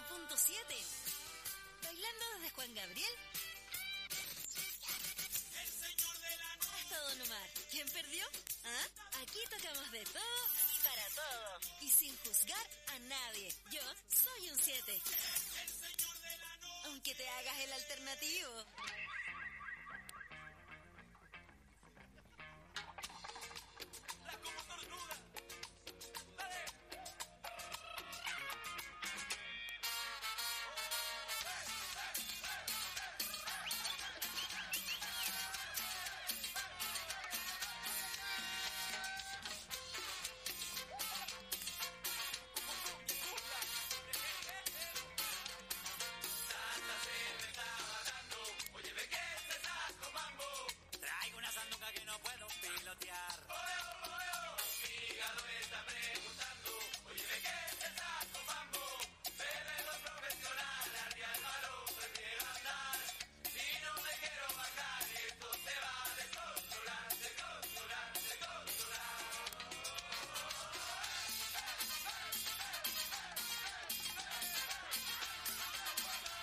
91.7. Bailando desde Juan Gabriel hasta Don Omar. ¿Quién perdió? ¿Ah? Aquí tocamos de todo y para todo. Y sin juzgar a nadie. Yo soy un 7. Aunque te hagas el alternativo.